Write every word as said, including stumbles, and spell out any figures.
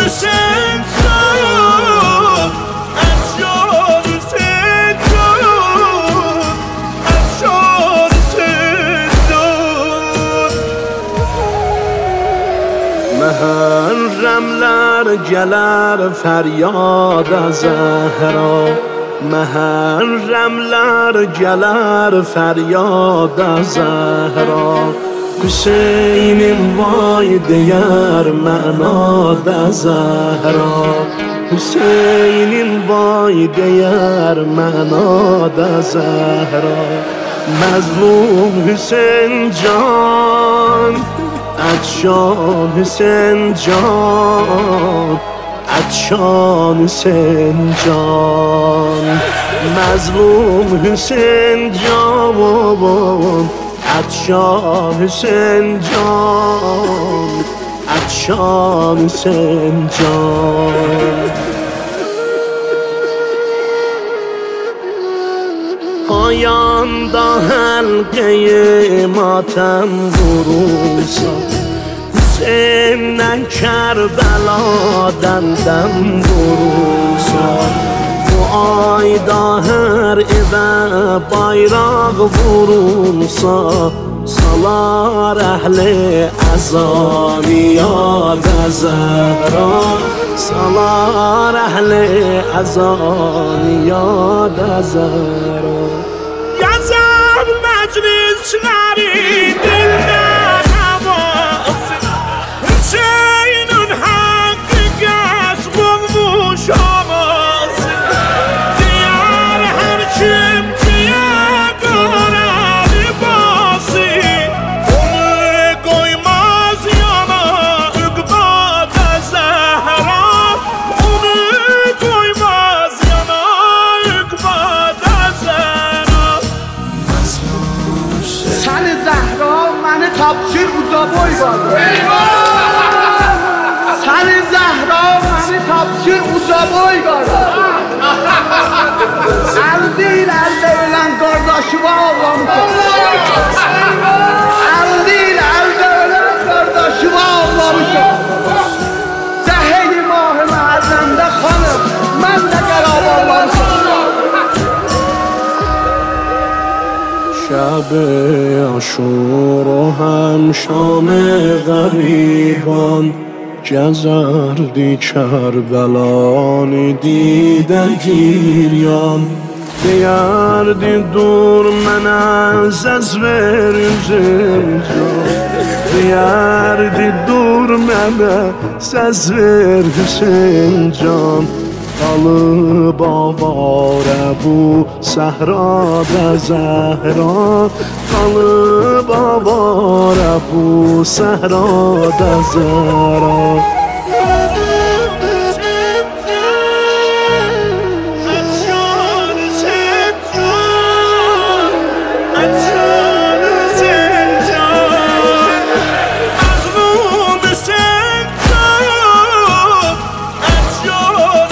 حسین جان، از جان حسین جان، از جان حسین جان. محرمler geler feryad Zehra، محرمler geler feryad Zehra. Hüseyin'im vay deyər mənada Zəhra، Hüseyin'im vay deyər mənada Zəhra. Məzlum Hüseyn can، ətşan Hüseyn can، ətşan Hüseyn can. Məzlum Hüseyn can، اتشان حسین جان، اتشان حسین جان. پایاندا حلقه ماتم vurulsa، Hüseyin'den Kerbela'dan dem vurulsa. Bu ayda her evə bayraq vurulsa، salar əhli əzani yadə Zəhra، salar əhli əzani yadə Zəhra. Yazar məclisləri dildən havas، Hüseyin'in haqqı qəsb olmuş olmaz. Diyar hər kim kiyə qararı bası، onu qoymaz yana üqbada Zəhra، onu qoymaz yana üqbada Zəhra. Səni Zəhra məni tapşır uzaboy qardaş. Səni Zəhra məni tapşır uzaboy qardaş. Əldə ilə əldə ölən qardaşıma ağlamışam. Əldə ilə əldə ölən qardaşıma ağlamışam. Zəhəyi mahı məhəlləmdə xanım, mən də qərab ağlamışam. شب عاشورا هم شام غریبان، گزردی کربلانی دیده گیریان. دیردی دور من از از ver yüzümcan، دیردی دور من از از ver Hüseyin can. Qalıb avara bu səhrada Zəhra، qalıb avara bu səhrada Zəhra. Azmum sen can,